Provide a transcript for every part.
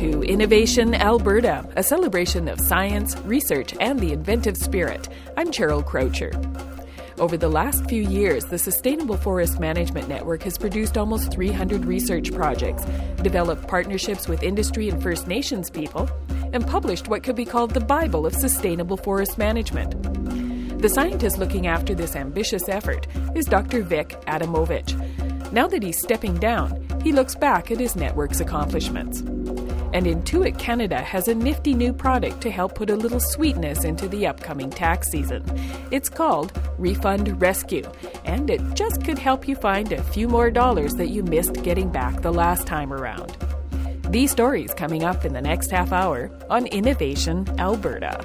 to Innovation Alberta, a celebration of science, research, and the inventive spirit. I'm Cheryl Croucher. Over the last few years, the Sustainable Forest Management Network has produced almost 300 research projects, developed partnerships with industry and First Nations people, and published what could be called the Bible of Sustainable Forest Management. The scientist looking after this ambitious effort is Dr. Vic Adamovich. Now that he's stepping down, he looks back at his network's accomplishments. And Intuit Canada has a nifty new product to help put a little sweetness into the upcoming tax season. It's called Refund Rescue, and it just could help you find a few more dollars that you missed getting back the last time around. These stories coming up in the next half hour on Innovation Alberta.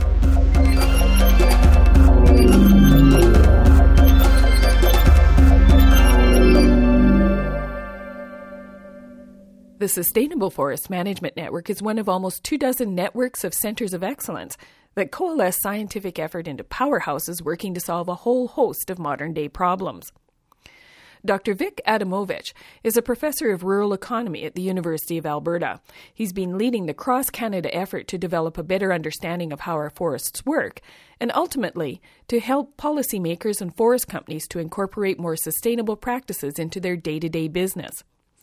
The Sustainable Forest Management Network is one of almost 24 networks of centers of excellence that coalesce scientific effort into powerhouses working to solve a whole host of modern-day problems. Dr. Vic Adamovich is a professor of rural economy at the University of Alberta. He's been leading the cross-Canada effort to develop a better understanding of how our forests work, and ultimately to help policymakers and forest companies to incorporate more sustainable practices into their day-to-day business.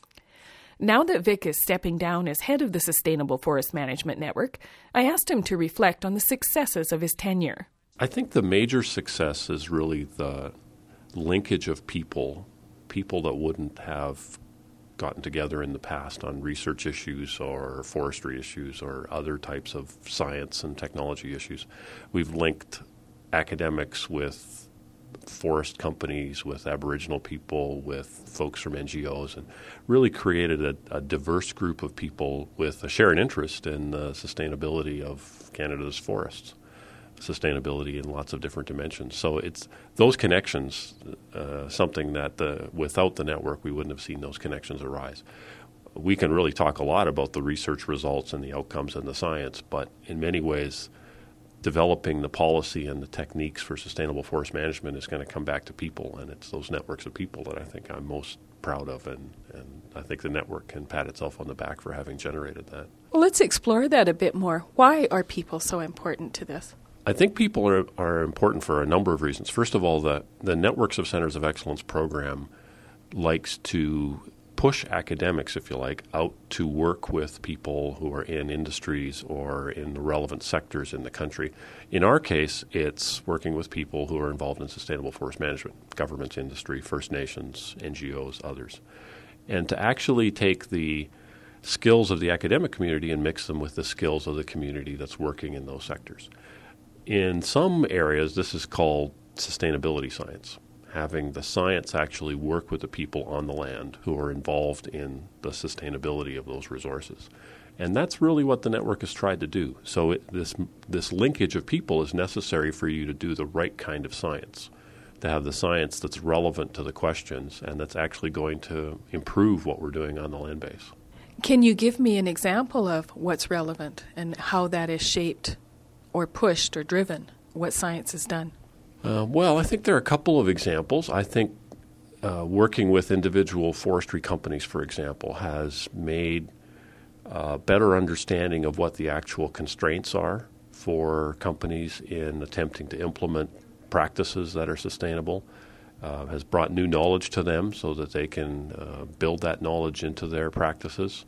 Now that Vic is stepping down as head of the Sustainable Forest Management Network, I asked him to reflect on the successes of his tenure. I think the major success is really the linkage of people that wouldn't have gotten together in the past on research issues or forestry issues or other types of science and technology issues. We've linked academics with forest companies, with Aboriginal people, with folks from NGOs, and really created a diverse group of people with a shared interest in the sustainability of Canada's forests, sustainability in lots of different dimensions. So it's those connections, something that without the network we wouldn't have seen those connections arise. We can really talk a lot about the research results and the outcomes and the science, but in many ways developing the policy and the techniques for sustainable forest management is going to come back to people, and it's those networks of people that I think I'm most proud of, and I think the network can pat itself on the back for having generated that. Well, let's explore that a bit more. Why are people so important to this? I think people are important for a number of reasons. First of all, the Networks of Centers of Excellence program likes to push academics, if you like, out to work with people who are in industries or in the relevant sectors in the country. In our case, it's working with people who are involved in sustainable forest management, government, industry, First Nations, NGOs, others. And to actually take the skills of the academic community and mix them with the skills of the community that's working in those sectors. In some areas, this is called sustainability science, having the science actually work with the people on the land who are involved in the sustainability of those resources. And that's really what the network has tried to do. So this linkage of people is necessary for you to do the right kind of science, to have the science that's relevant to the questions and that's actually going to improve what we're doing on the land base. Can you give me an example of what's relevant and how that is shaped or pushed or driven, what science has done? Well, I think there are a couple of examples. I think working with individual forestry companies, for example, has made a better understanding of what the actual constraints are for companies in attempting to implement practices that are sustainable, has brought new knowledge to them so that they can build that knowledge into their practices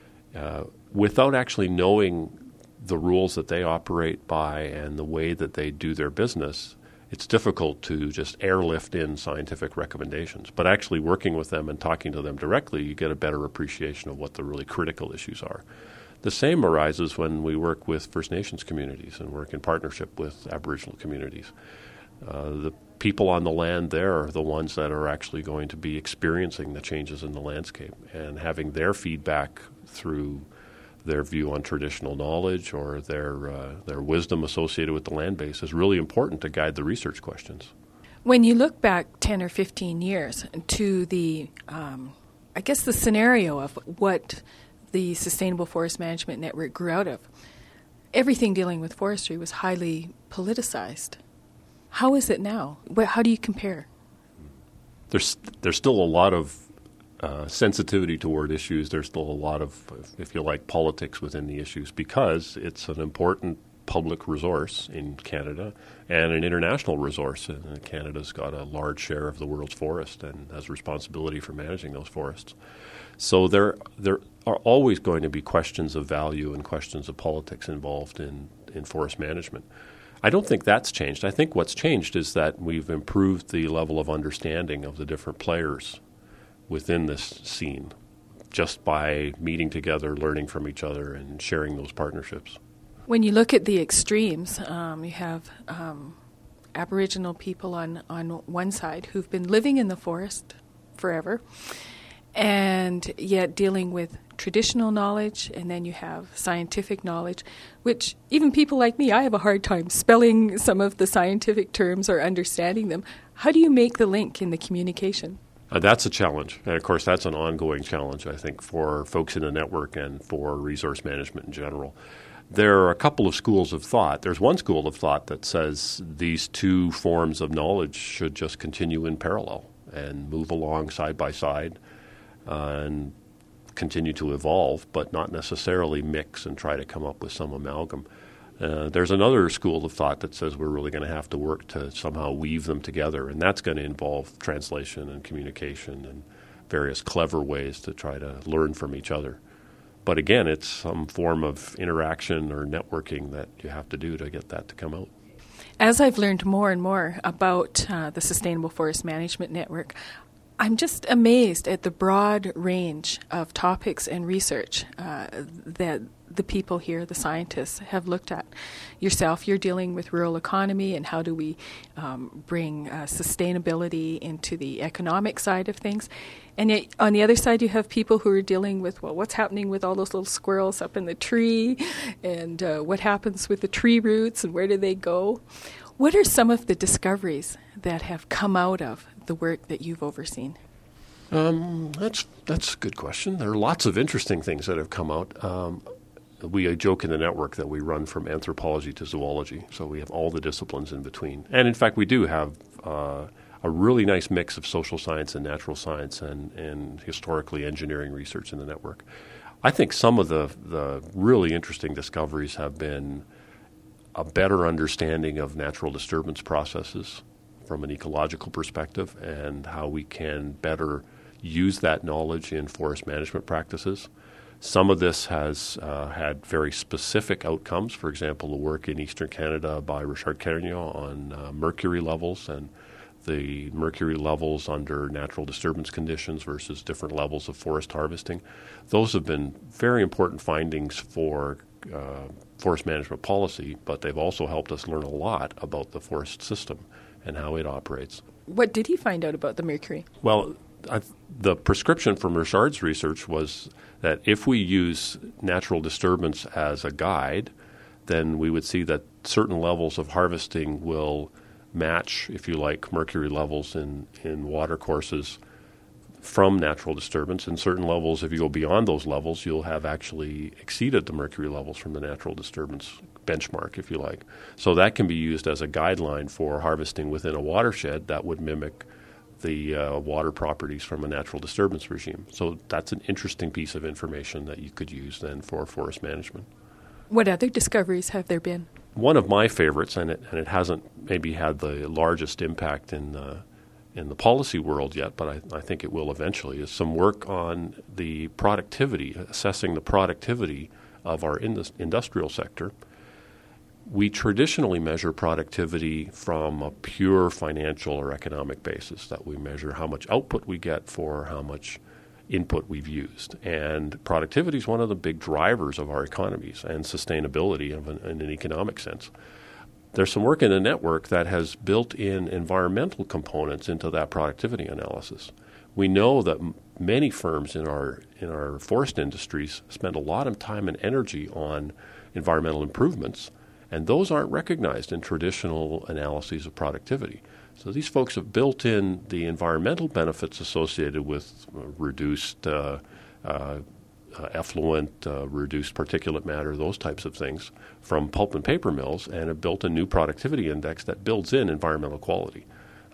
without actually knowing the rules that they operate by and the way that they do their business. It's difficult to just airlift in scientific recommendations. But actually working with them and talking to them directly, you get a better appreciation of what the really critical issues are. The same arises when we work with First Nations communities and work in partnership with Aboriginal communities. The people on the land there are the ones that are actually going to be experiencing the changes in the landscape, and having their feedback through their view on traditional knowledge or their wisdom associated with the land base is really important to guide the research questions. When you look back 10 or 15 years to the, the scenario of what the Sustainable Forest Management Network grew out of, everything dealing with forestry was highly politicized. How is it now? How do you compare? There's still a lot of sensitivity toward issues. There's still a lot of, if you like, politics within the issues because it's an important public resource in Canada and an international resource. And Canada's got a large share of the world's forest and has responsibility for managing those forests. So there are always going to be questions of value and questions of politics involved in forest management. I don't think that's changed. I think what's changed is that we've improved the level of understanding of the different players within this scene just by meeting together, learning from each other, and sharing those partnerships. When you look at the extremes, you have Aboriginal people on one side who've been living in the forest forever and yet dealing with traditional knowledge, and then you have scientific knowledge, which even people like me, I have a hard time spelling some of the scientific terms or understanding them. How do you make the link in the communication? That's a challenge. And, of course, that's an ongoing challenge, I think, for folks in the network and for resource management in general. There are a couple of schools of thought. There's one school of thought that says these two forms of knowledge should just continue in parallel and move along side by side and continue to evolve, but not necessarily mix and try to come up with some amalgam. There's another school of thought that says we're really going to have to work to somehow weave them together, and that's going to involve translation and communication and various clever ways to try to learn from each other. But again, it's some form of interaction or networking that you have to do to get that to come out. As I've learned more and more about the Sustainable Forest Management Network, I'm just amazed at the broad range of topics and research that the people here, the scientists, have looked at. Yourself, you're dealing with rural economy and how do we bring sustainability into the economic side of things. And yet, on the other side, you have people who are dealing with, well, what's happening with all those little squirrels up in the tree and what happens with the tree roots and where do they go? What are some of the discoveries that have come out of the work that you've overseen? That's a good question. There are lots of interesting things that have come out. We joke in the network that we run from anthropology to zoology, so we have all the disciplines in between. And in fact, we do have a really nice mix of social science and natural science and historically engineering research in the network. I think some of the really interesting discoveries have been a better understanding of natural disturbance processes from an ecological perspective and how we can better use that knowledge in forest management practices. Some of this has had very specific outcomes. For example, the work in Eastern Canada by Richard Carignan on mercury levels and the mercury levels under natural disturbance conditions versus different levels of forest harvesting. Those have been very important findings for forest management policy, but they've also helped us learn a lot about the forest system and how it operates. What did he find out about the mercury? Well, the prescription from Richard's research was that if we use natural disturbance as a guide, then we would see that certain levels of harvesting will match, if you like, mercury levels in water courses from natural disturbance. And certain levels, if you go beyond those levels, you'll have actually exceeded the mercury levels from the natural disturbance benchmark, if you like. So that can be used as a guideline for harvesting within a watershed that would mimic the water properties from a natural disturbance regime. So that's an interesting piece of information that you could use then for forest management. What other discoveries have there been? One of my favorites, and it hasn't maybe had the largest impact in the policy world yet, but I think it will eventually, is some work on the productivity, assessing the productivity of our industrial sector. We traditionally measure productivity from a pure financial or economic basis, that we measure how much output we get for how much input we've used. And productivity is one of the big drivers of our economies and sustainability in an economic sense. There's some work in the network that has built in environmental components into that productivity analysis. We know that many firms in our forest industries spend a lot of time and energy on environmental improvements, and those aren't recognized in traditional analyses of productivity. So these folks have built in the environmental benefits associated with reduced effluent, reduced particulate matter, those types of things from pulp and paper mills, and have built a new productivity index that builds in environmental quality.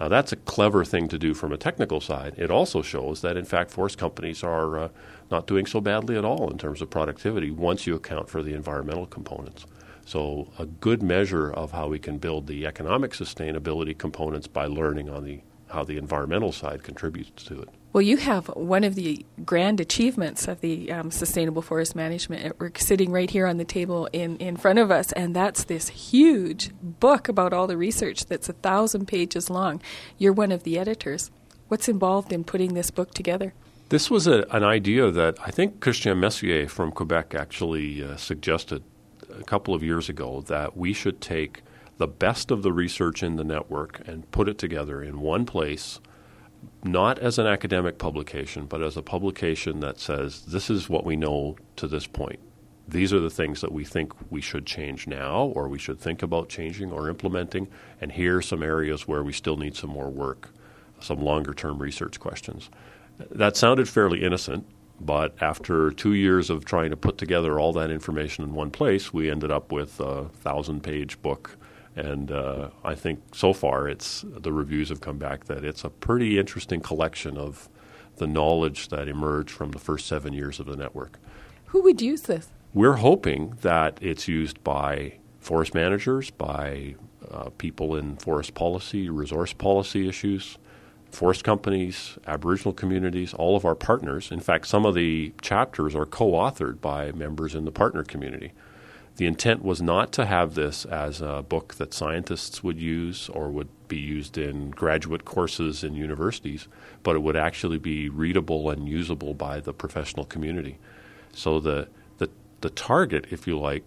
Now, that's a clever thing to do from a technical side. It also shows that, in fact, forest companies are not doing so badly at all in terms of productivity once you account for the environmental components. So a good measure of how we can build the economic sustainability components by learning on how the environmental side contributes to it. Well, you have one of the grand achievements of the Sustainable Forest Management Network sitting right here on the table in front of us, and that's this huge book about all the research that's 1,000 pages long. You're one of the editors. What's involved in putting this book together? This was an idea that I think Christian Messier from Quebec actually suggested a couple of years ago, that we should take the best of the research in the network and put it together in one place, not as an academic publication, but as a publication that says, this is what we know to this point. These are the things that we think we should change now, or we should think about changing or implementing, and here are some areas where we still need some more work, some longer-term research questions. That sounded fairly innocent, but after 2 years of trying to put together all that information in one place, we ended up with a 1,000-page book. And I think so far the reviews have come back that it's a pretty interesting collection of the knowledge that emerged from the first 7 years of the network. Who would use this? We're hoping that it's used by forest managers, by people in forest policy, resource policy issues, forest companies, Aboriginal communities, all of our partners. In fact, some of the chapters are co-authored by members in the partner community. The intent was not to have this as a book that scientists would use or would be used in graduate courses in universities, but it would actually be readable and usable by the professional community. So the target, if you like,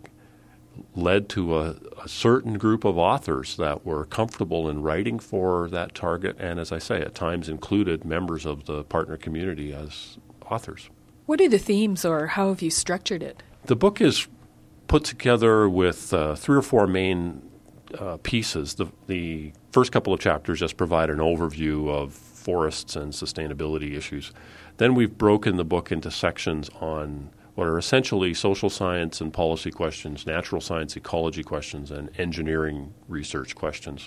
led to a certain group of authors that were comfortable in writing for that target, and as I say, at times included members of the partner community as authors. What are the themes, or how have you structured it? The book is put together with 3 or 4 main pieces. The first couple of chapters just provide an overview of forests and sustainability issues. Then we've broken the book into sections on what are essentially social science and policy questions, natural science ecology questions, and engineering research questions.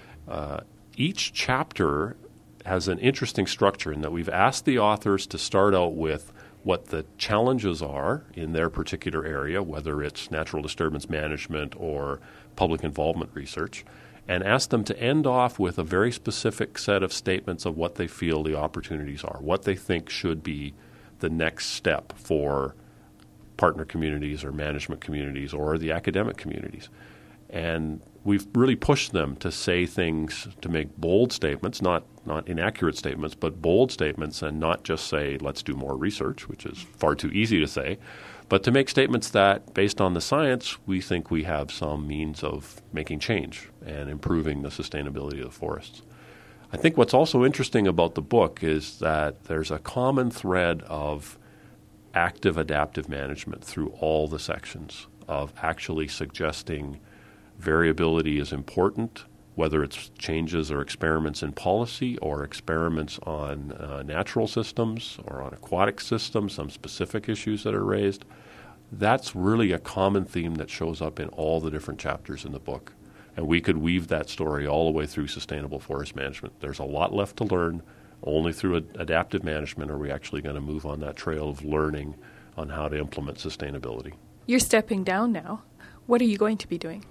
Each chapter has an interesting structure in that we've asked the authors to start out with what the challenges are in their particular area, whether it's natural disturbance management or public involvement research, and ask them to end off with a very specific set of statements of what they feel the opportunities are, what they think should be the next step for partner communities or management communities or the academic communities. And we've really pushed them to say things, to make bold statements, not inaccurate statements, but bold statements, and not just say, let's do more research, which is far too easy to say, but to make statements that, based on the science, we think we have some means of making change and improving the sustainability of the forests. I think what's also interesting about the book is that there's a common thread of active adaptive management through all the sections, of actually suggesting variability is important, whether it's changes or experiments in policy or experiments on natural systems or on aquatic systems, some specific issues that are raised. That's really a common theme that shows up in all the different chapters in the book. And we could weave that story all the way through sustainable forest management. There's a lot left to learn. Only through adaptive management are we actually going to move on that trail of learning on how to implement sustainability. You're stepping down now. What are you going to be doing?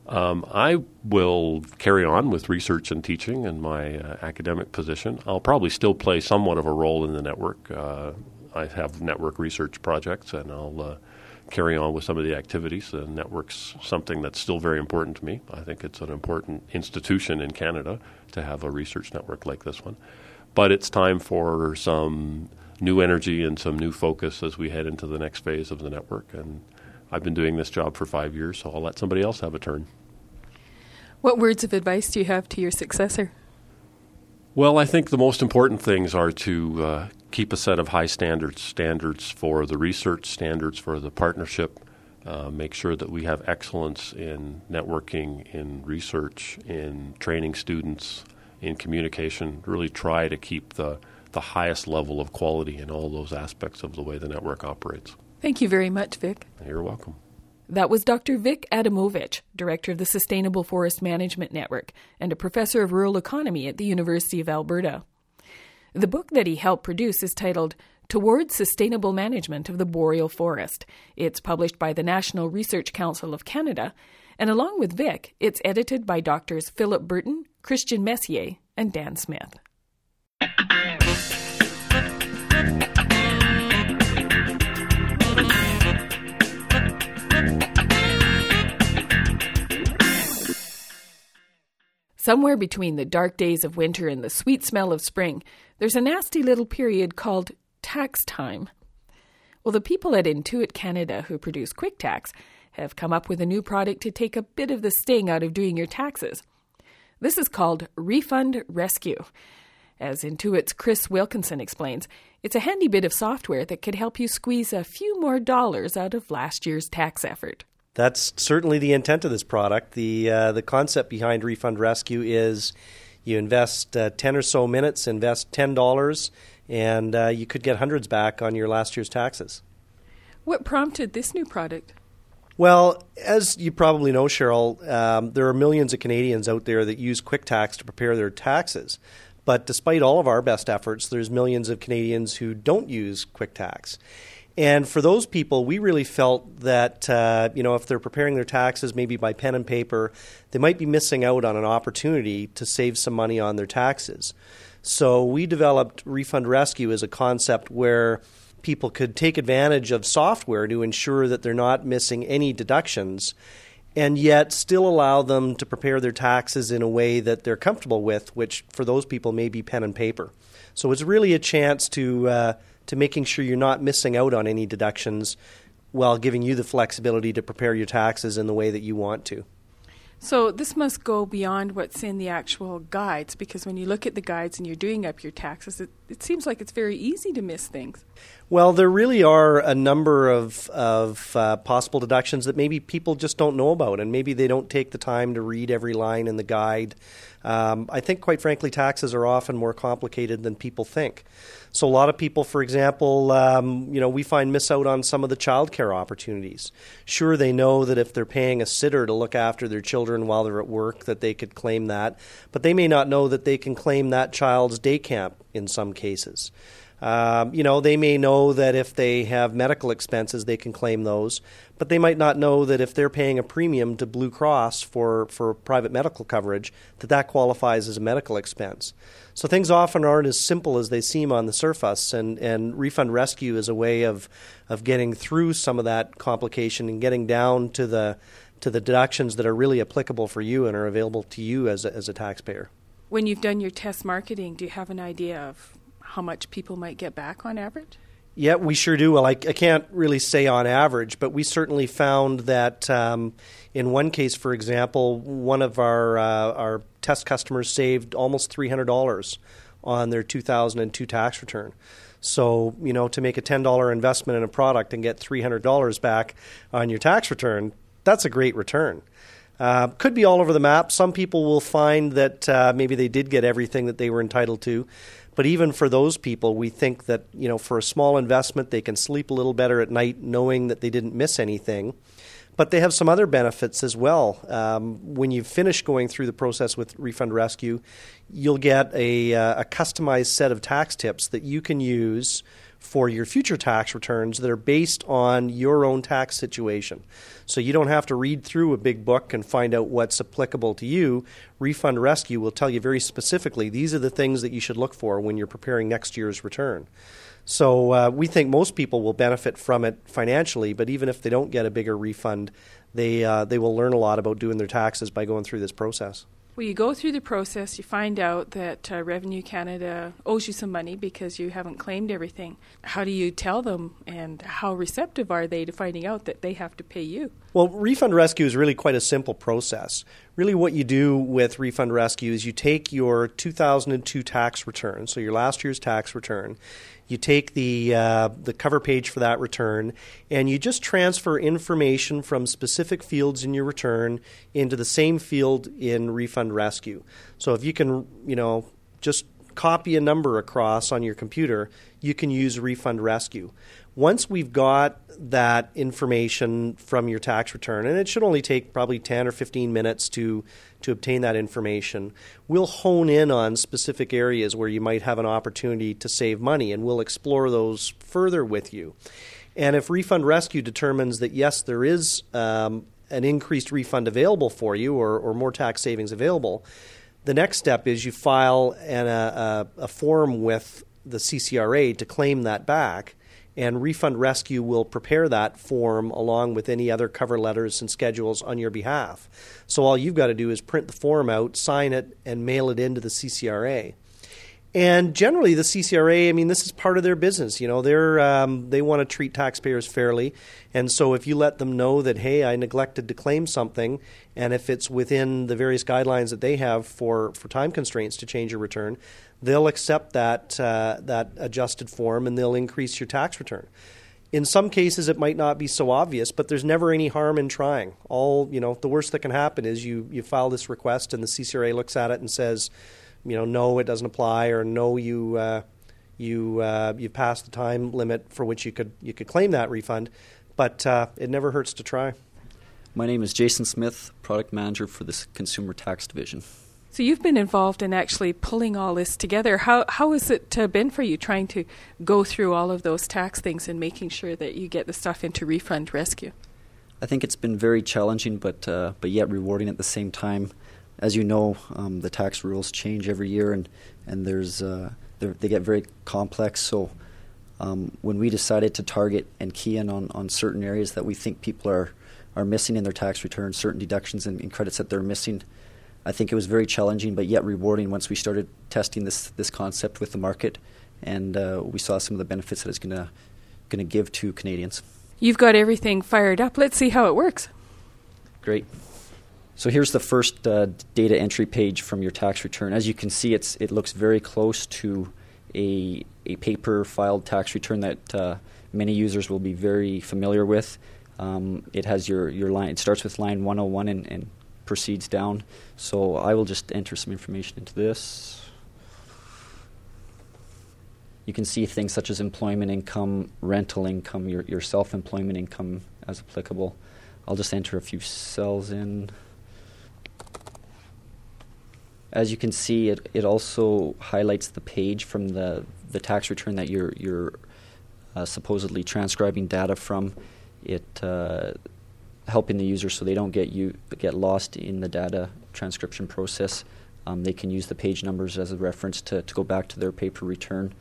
I will carry on with research and teaching in my academic position. I'll probably still play somewhat of a role in the network. I have network research projects, and I'll carry on with some of the activities. The network's something that's still very important to me. I think it's an important institution in Canada to have a research network like this one. But it's time for some new energy and some new focus as we head into the next phase of the network. And I've been doing this job for 5 years, so I'll let somebody else have a turn. What words of advice do you have to your successor? Well, I think the most important things are to keep a set of high standards for the research, standards for the partnership, make sure that we have excellence in networking, in research, in training students, in communication, really try to keep the highest level of quality in all those aspects of the way the network operates. Thank you very much, Vic. You're welcome. That was Dr. Vic Adamovich, director of the Sustainable Forest Management Network and a professor of rural economy at the University of Alberta. The book that he helped produce is titled Towards Sustainable Management of the Boreal Forest. It's published by the National Research Council of Canada, and along with Vic, it's edited by Drs. Philip Burton, Christian Messier, and Dan Smith. Somewhere between the dark days of winter and the sweet smell of spring, there's a nasty little period called tax time. Well, the people at Intuit Canada who produce QuickTax have come up with a new product to take a bit of the sting out of doing your taxes. This is called Refund Rescue. As Intuit's Chris Wilkinson explains, it's a handy bit of software that could help you squeeze a few more dollars out of last year's tax effort. That's certainly the intent of this product. The concept behind Refund Rescue is you invest 10 or so minutes, invest $10, and you could get hundreds back on your last year's taxes. What prompted this new product? Well, as you probably know, Cheryl, there are millions of Canadians out there that use QuickTax to prepare their taxes. But despite all of our best efforts, there's millions of Canadians who don't use QuickTax. And for those people, we really felt that, if they're preparing their taxes maybe by pen and paper, they might be missing out on an opportunity to save some money on their taxes. So we developed Refund Rescue as a concept where people could take advantage of software to ensure that they're not missing any deductions and yet still allow them to prepare their taxes in a way that they're comfortable with, which for those people may be pen and paper. So it's really a chance to making sure you're not missing out on any deductions while giving you the flexibility to prepare your taxes in the way that you want to. So this must go beyond what's in the actual guides, because when you look at the guides and you're doing up your taxes, it seems like it's very easy to miss things. Well, there really are a number of possible deductions that maybe people just don't know about, and maybe they don't take the time to read every line in the guide. I think, quite frankly, taxes are often more complicated than people think. So a lot of people, for example, we find miss out on some of the childcare opportunities. Sure, they know that if they're paying a sitter to look after their children while they're at work, that they could claim that, but they may not know that they can claim that child's day camp in some cases. They may know that if they have medical expenses, they can claim those, but they might not know that if they're paying a premium to Blue Cross for private medical coverage, that qualifies as a medical expense. So things often aren't as simple as they seem on the surface, and Refund Rescue is a way of getting through some of that complication and getting down to the deductions that are really applicable for you and are available to you as a taxpayer. When you've done your test marketing, do you have an idea of how much people might get back on average? Yeah, we sure do. Well, I can't really say on average, but we certainly found that in one case, for example, one of our test customers saved almost $300 on their 2002 tax return. So, to make a $10 investment in a product and get $300 back on your tax return, that's a great return. Could be all over the map. Some people will find that maybe they did get everything that they were entitled to. But even for those people, we think that, for a small investment, they can sleep a little better at night knowing that they didn't miss anything. But they have some other benefits as well. When you finish going through the process with Refund Rescue, you'll get a customized set of tax tips that you can use for your future tax returns that are based on your own tax situation. So you don't have to read through a big book and find out what's applicable to you. Refund Rescue will tell you very specifically, these are the things that you should look for when you're preparing next year's return. So we think most people will benefit from it financially, but even if they don't get a bigger refund, they will learn a lot about doing their taxes by going through this process. Well, you go through the process, you find out that Revenue Canada owes you some money because you haven't claimed everything. How do you tell them, and how receptive are they to finding out that they have to pay you? Well, Refund Rescue is really quite a simple process. Really what you do with Refund Rescue is you take your 2002 tax return, so your last year's tax return, you take the cover page for that return, and you just transfer information from specific fields in your return into the same field in Refund Rescue. So if you can, just copy a number across on your computer, you can use Refund Rescue. Once we've got that information from your tax return, and it should only take probably 10 or 15 minutes to obtain that information, we'll hone in on specific areas where you might have an opportunity to save money, and we'll explore those further with you. And if Refund Rescue determines that, yes, there is an increased refund available for you or more tax savings available, the next step is you file a form with the CCRA to claim that back, and Refund Rescue will prepare that form along with any other cover letters and schedules on your behalf. So all you've got to do is print the form out, sign it, and mail it into the CCRA. And generally, the CCRA, I mean, this is part of their business. You know, they want to treat taxpayers fairly. And so if you let them know that, hey, I neglected to claim something, and if it's within the various guidelines that they have for time constraints to change your return, they'll accept that adjusted form and they'll increase your tax return. In some cases, it might not be so obvious, but there's never any harm in trying. The worst that can happen is you file this request and the CCRA looks at it and says, no, it doesn't apply, or no, you passed the time limit for which you could claim that refund. But it never hurts to try. My name is Jason Smith, Product Manager for the Consumer Tax Division. So you've been involved in actually pulling all this together. How has it been for you trying to go through all of those tax things and making sure that you get the stuff into Refund Rescue? I think it's been very challenging, but yet rewarding at the same time. As you know, the tax rules change every year, and they get very complex. So when we decided to target and key in on certain areas that we think people are missing in their tax returns, certain deductions and credits that they're missing, I think it was very challenging, but yet rewarding once we started testing this concept with the market, and we saw some of the benefits that it's going to give to Canadians. You've got everything fired up. Let's see how it works. Great. So here's the first data entry page from your tax return. As you can see, it looks very close to a paper filed tax return that many users will be very familiar with. It has your line. It starts with line 101 and proceeds down. So I will just enter some information into this. You can see things such as employment income, rental income, your self-employment income as applicable. I'll just enter a few cells in. As you can see, it also highlights the page from the tax return that you're supposedly transcribing data from. It helping the user so they don't get lost in the data transcription process. They can use the page numbers as a reference to go back to their paper return.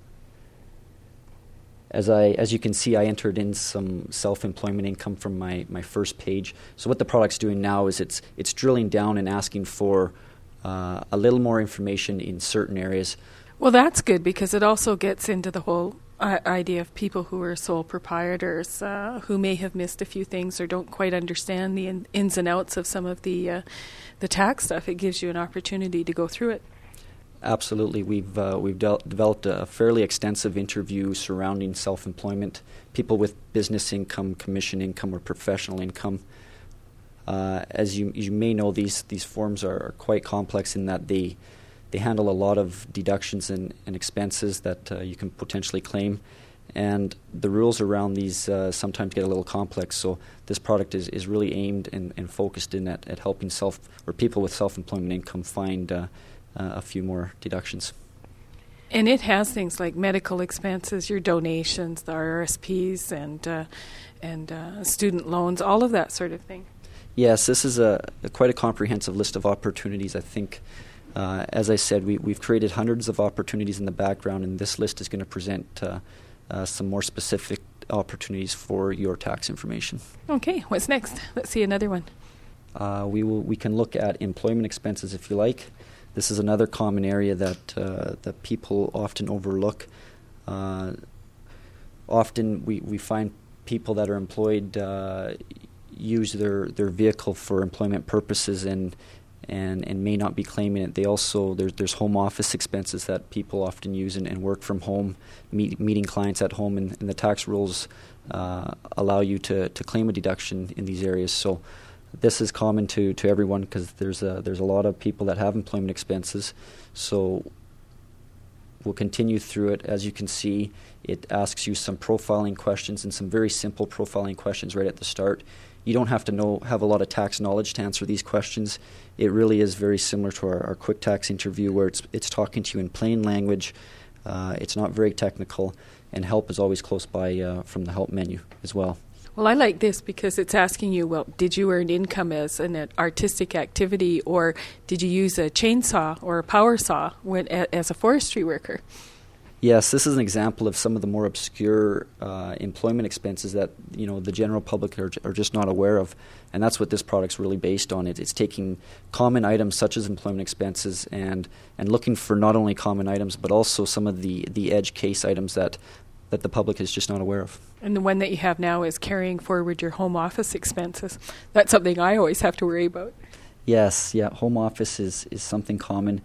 As you can see, I entered in some self-employment income from my first page. So what the product's doing now is it's drilling down and asking for a little more information in certain areas. Well, that's good because it also gets into the whole idea of people who are sole proprietors who may have missed a few things or don't quite understand the ins and outs of some of the tax stuff. It gives you an opportunity to go through it. Absolutely. We've developed a fairly extensive interview surrounding self-employment, people with business income, commission income, or professional income. As you may know, these forms are quite complex in that they handle a lot of deductions and expenses that you can potentially claim, and the rules around these sometimes get a little complex. So this product is really aimed and focused in at helping people with self-employment income find a few more deductions. And it has things like medical expenses, your donations, the RRSPs, and student loans, all of that sort of thing. Yes, this is quite a comprehensive list of opportunities. I think, as I said, we've created hundreds of opportunities in the background, and this list is going to present some more specific opportunities for your tax information. Okay, what's next? Let's see another one. We can look at employment expenses if you like. This is another common area that people often overlook. Often we find people that are employed use their vehicle for employment purposes and may not be claiming it. They also there's home office expenses that people often use and work from home, meeting clients at home, and the tax rules allow you to claim a deduction in these areas. So this is common to everyone because there's a lot of people that have employment expenses. So We'll continue through it. As you can see, it asks you some profiling questions and some very simple profiling questions right at the start. You don't have to have a lot of tax knowledge to answer these questions. It really is very similar to our quick tax interview, where it's talking to you in plain language. It's not very technical, and help is always close by from the help menu as well. Well, I like this because it's asking you, well, did you earn income as an artistic activity, or did you use a chainsaw or a power saw as a forestry worker? Yes, this is an example of some of the more obscure employment expenses that the general public are just not aware of, and that's what this product's really based on. It's taking common items such as employment expenses and looking for not only common items but also some of the edge case items that the public is just not aware of. And the one that you have now is carrying forward your home office expenses. That's something I always have to worry about. Yes, home office is something common.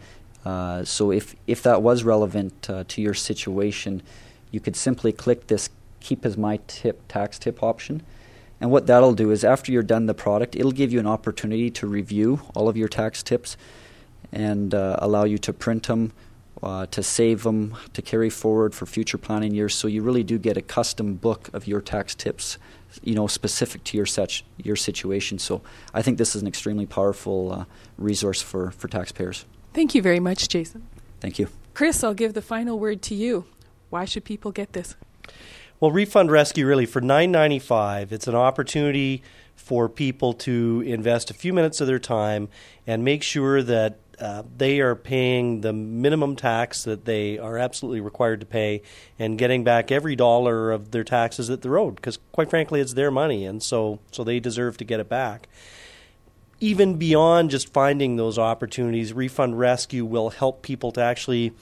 So if that was relevant to your situation, you could simply click this Keep as My Tip tax tip option. And what that'll do is after you're done the product, it'll give you an opportunity to review all of your tax tips and allow you to print them, to save them, to carry forward for future planning years. So you really do get a custom book of your tax tips, specific to your situation. So I think this is an extremely powerful resource for taxpayers. Thank you very much, Jason. Thank you. Chris, I'll give the final word to you. Why should people get this? Well, Refund Rescue, really, for $9.95, it's an opportunity for people to invest a few minutes of their time and make sure that they are paying the minimum tax that they are absolutely required to pay and getting back every dollar of their taxes that they're owed, because quite frankly, it's their money, and so they deserve to get it back. Even beyond just finding those opportunities, Refund Rescue will help people to actually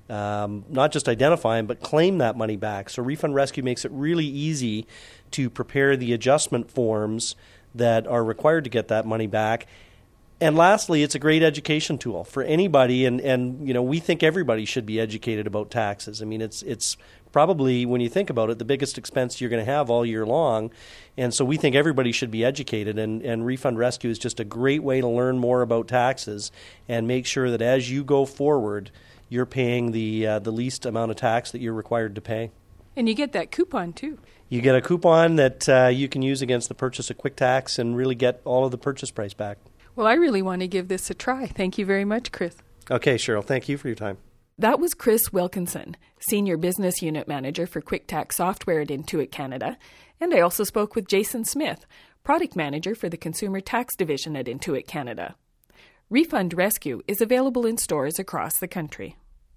not just identify them, but claim that money back. So Refund Rescue makes it really easy to prepare the adjustment forms that are required to get that money back. And lastly, it's a great education tool for anybody, and we think everybody should be educated about taxes. I mean, it's probably, when you think about it, the biggest expense you're going to have all year long, and so we think everybody should be educated, and Refund Rescue is just a great way to learn more about taxes and make sure that as you go forward, you're paying the least amount of tax that you're required to pay. And you get that coupon, too. You get a coupon that you can use against the purchase of Quick Tax and really get all of the purchase price back. Well, I really want to give this a try. Thank you very much, Chris. Okay, Cheryl. Thank you for your time. That was Chris Wilkinson, Senior Business Unit Manager for Quick Tax Software at Intuit Canada. And I also spoke with Jason Smith, Product Manager for the Consumer Tax Division at Intuit Canada. Refund Rescue is available in stores across the country.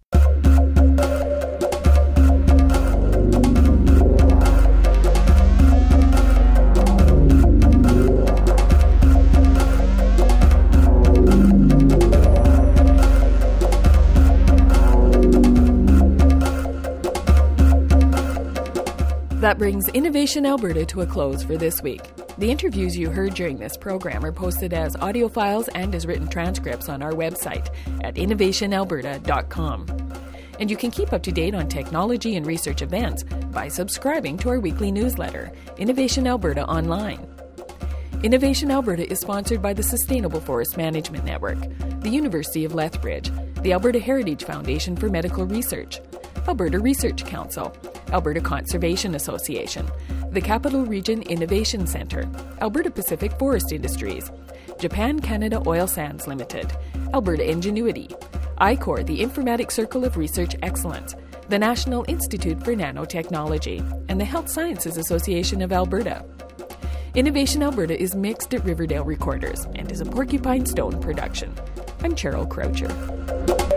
That brings Innovation Alberta to a close for this week. The interviews you heard during this program are posted as audio files and as written transcripts on our website at innovationalberta.com. And you can keep up to date on technology and research events by subscribing to our weekly newsletter, Innovation Alberta Online. Innovation Alberta is sponsored by the Sustainable Forest Management Network, the University of Lethbridge, the Alberta Heritage Foundation for Medical Research, Alberta Research Council, Alberta Conservation Association, the Capital Region Innovation Centre, Alberta Pacific Forest Industries, Japan Canada Oil Sands Limited, Alberta Ingenuity, ICOR, the Informatic Circle of Research Excellence, the National Institute for Nanotechnology, and the Health Sciences Association of Alberta. Innovation Alberta is mixed at Riverdale Recorders and is a Porcupine Stone production. I'm Cheryl Croucher.